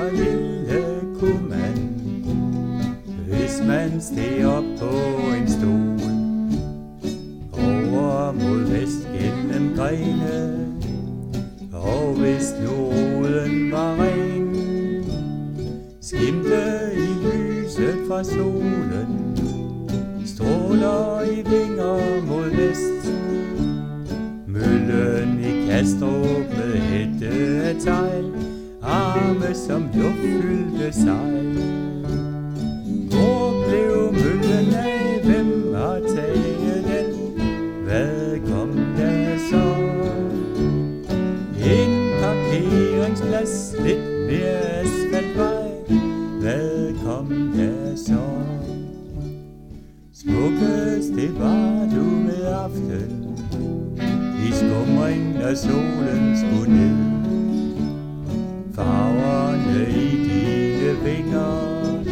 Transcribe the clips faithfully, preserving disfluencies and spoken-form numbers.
så lille kunne man, hvis man steg op på en stol, over mod vest gennem grene, og hvis jorden var ren, skimte i lyset fra solen, stråler i vinger mod vest. Møllen i Kastrup med hætte af tegl, arme som luftfyldte sejl. Hvor blev møllen af? Hvem har taget den? Hvad kom der så? En parkeringsplads, lidt mere asfaltvej. Hvad kom der så? Smukkest det var du med aften, i skumring af solen skulle ned. Farverne i dine vinger,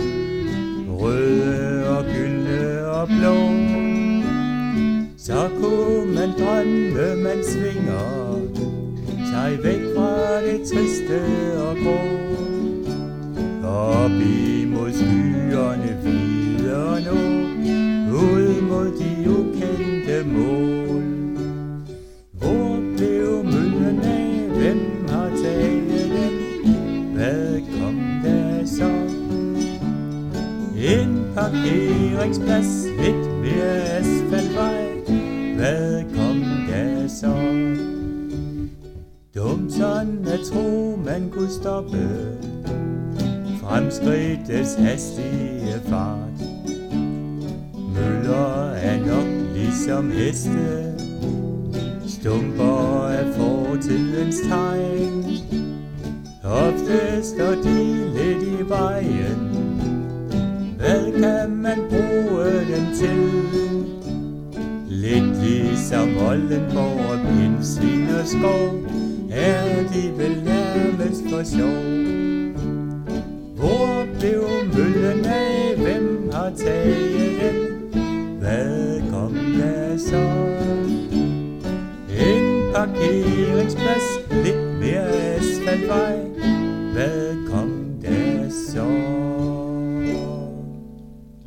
røde og gyldne og blå. Så kunne man drømme, man svinger sig væk fra det triste og grå. Op imod skyerne videre nu, ud mod de ukendte mål. Hvor blev møllen af? Hvem har taget den? Hvad kom der så? En parkeringsplads, lidt mere asfaltvej. Hvad kom der så? Dumt sådan at tro, man kunne stoppe fremskridtets hastige fart. Møller er nok ligesom heste, stumper af fortidens tegn. Ofte står de lidt i vejen. Hvad kan man bruge dem til? Lidt ligesom Oldenborg og Pindsvin og Skov, er de vel nærmest for sjov. Hvor blev møllen af? Hvem har taget den? Hvad kom der så? En parkeringsplads, lidt mere asfaltvej. Hvad kom der så?